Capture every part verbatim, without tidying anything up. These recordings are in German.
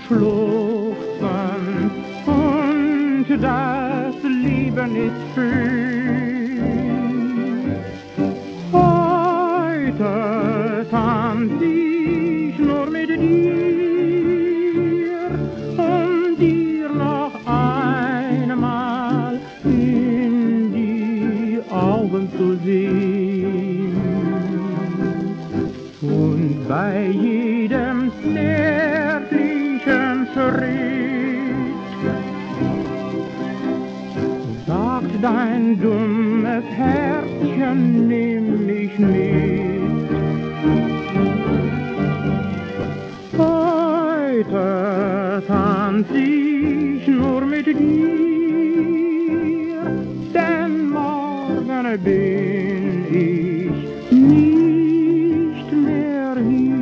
schluchzen und das Leben ist schön. Heute tanz ich nur mit dir, um dir noch einmal in die Augen zu sehen. Und bei jedem zärtlichen Schritt sagt dein dummes Herzchen, nimm mich mit. Heute tanz ich nur mit dir, denn morgen bin ich nicht mehr hier.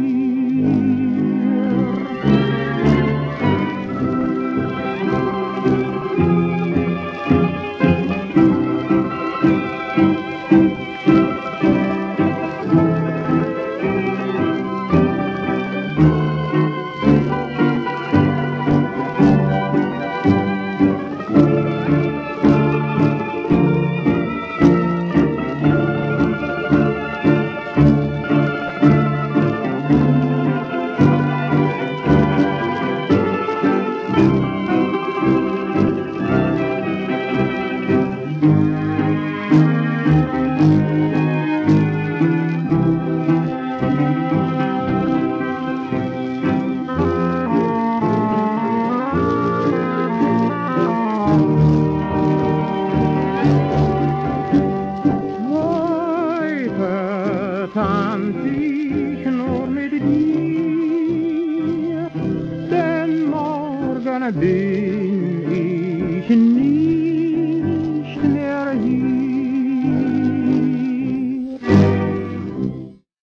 Tanz ich nur mit dir, denn morgen bin